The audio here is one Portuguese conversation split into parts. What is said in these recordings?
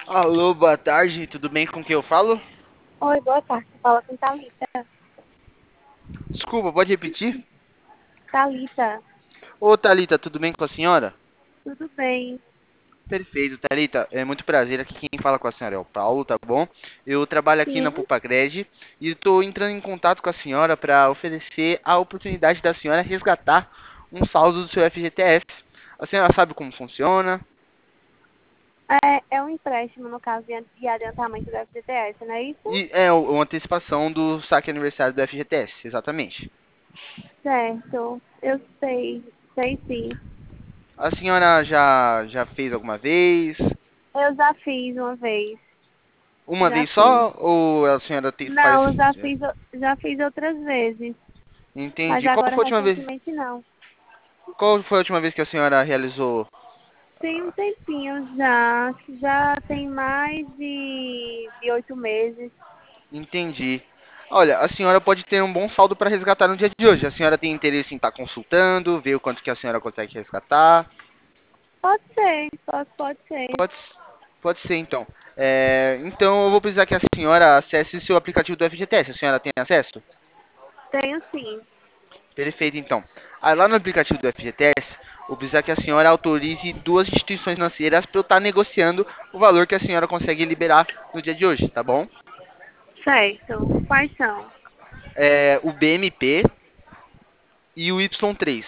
Alô, boa tarde, tudo bem com quem eu falo? Oi, boa tarde. Fala com Thalita. Desculpa, pode repetir? Thalita, Ô, Thalita, tudo bem com a senhora? tudo bem? Perfeito, Thalita, é muito prazer. Aqui quem fala com a senhora é o Paulo, tá bom? Eu trabalho aqui na Sim. Pupagred e estou entrando em contato com a senhora para oferecer a oportunidade da senhora resgatar um saldo do seu FGTS. A senhora sabe como funciona? É um empréstimo, no caso de adiantamento do FGTS, não é isso? E é uma antecipação do saque aniversário do FGTS, exatamente. Certo, eu sei sim. A senhora já fez alguma vez? Eu já fiz uma vez, Uma já vez fiz. só? Ou a senhora faz. Não, eu já fiz outras vezes, mas Entendi. agora recentemente não. Qual foi a última vez que a senhora realizou? Tem um tempinho já, acho que já tem mais de 8 meses. Entendi. Olha, a senhora pode ter um bom saldo para resgatar no dia de hoje. A senhora tem interesse em estar consultando, ver o quanto que a senhora consegue resgatar? Pode ser, pode ser. Pode, pode ser, então. Então, eu vou precisar que a senhora acesse o seu aplicativo do FGTS. A senhora tem acesso? Tenho sim. Perfeito, então. Lá no aplicativo do FGTS, vou precisar que a senhora autorize duas instituições financeiras para eu estar negociando o valor que a senhora consegue liberar no dia de hoje, tá bom? Certo. Quais são? O BMP e o Y3.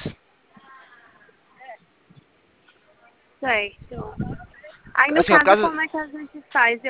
Certo. Aí, no Assim, ó, caso, caso. como é que a gente faz?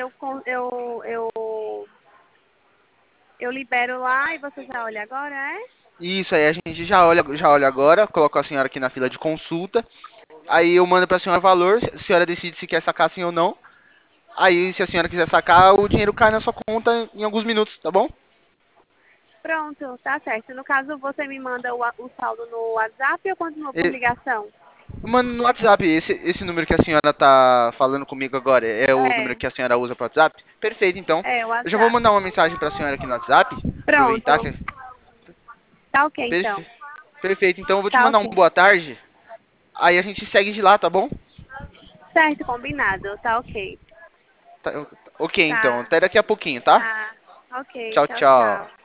Eu libero lá e você já olha agora, é? Isso aí, a gente já olha agora, coloco a senhora aqui na fila de consulta. Aí eu mando pra senhora o valor, se a senhora decide se quer sacar sim ou não. Aí, se a senhora quiser sacar, o dinheiro cai na sua conta em alguns minutos, tá bom? Pronto, tá certo. No caso, você me manda o saldo no WhatsApp ou continua por E- ligação? Mano, no WhatsApp, esse número que a senhora tá falando comigo agora é o número É, que a senhora usa pro WhatsApp? Perfeito, então. é o Eu já vou WhatsApp. mandar uma mensagem pra senhora aqui no WhatsApp. Aproveitar Pronto. que. Tá ok, então. Perfe- Perfeito, então eu vou te Tá mandar um ok. boa tarde. Aí a gente segue de lá, tá bom? Certo, combinado. Tá ok. Ok, então. Tá, Até daqui a pouquinho, tá? tá. Ok, Tchau, tchau, tchau. tchau.